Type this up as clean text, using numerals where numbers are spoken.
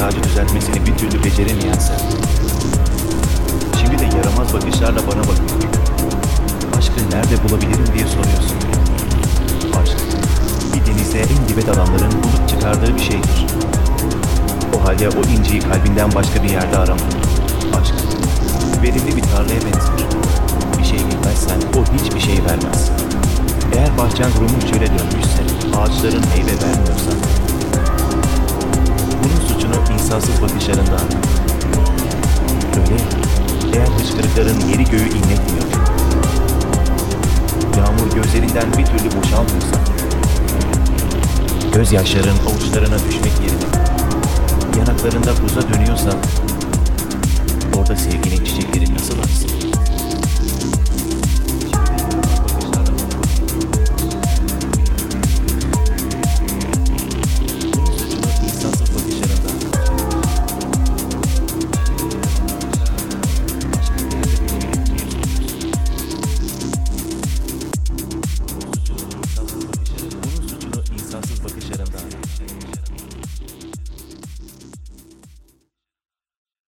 ağacı düzeltmesini bir türlü beceremeyen sen. Şimdi de yaramaz bakışlarla bana bakıyor. Aşkı nerede bulabilirim diye soruyorsun. Aşk, bir denize en dibe dalanların bulup çıkardığı bir şeydir. O halde o inciyi kalbinden başka bir yerde arama. Aşk, verimli bir tarlaya benzer. Bir şey bilmezsen o hiçbir şey vermez. Eğer bahçen kurumuş çöle dönmüşse, ağaçların meyve vermiyorsa, bunun suçunu insafsız bakışlarında ara. Öyle ya, eğer hıçkırıkların yeri göğü inletmiyor, yağmur gözlerinden bir türlü boşalmıyorsa, gözyaşların avuçlarına düşmek yerine yanaklarında buza dönüyorsa,